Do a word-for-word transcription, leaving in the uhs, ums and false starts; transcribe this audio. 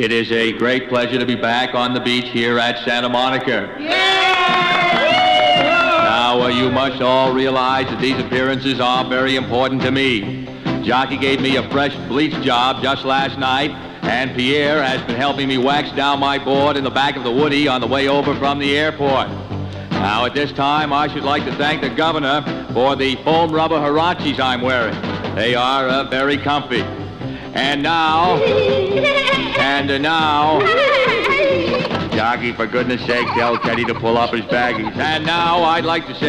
It is a great pleasure to be back on the beach here at Santa Monica. Now, uh, you must all realize that these appearances are very important to me. Jockey gave me a fresh bleach job just last night, and Pierre has been helping me wax down my board in the back of the Woody on the way over from the airport. Now, at this time, I should like to thank the governor for the foam rubber Huaraches I'm wearing. They are uh, very comfy. And now, and uh, now, Jockey, for goodness sake, tell Teddy to pull up his baggies. And now, I'd like to say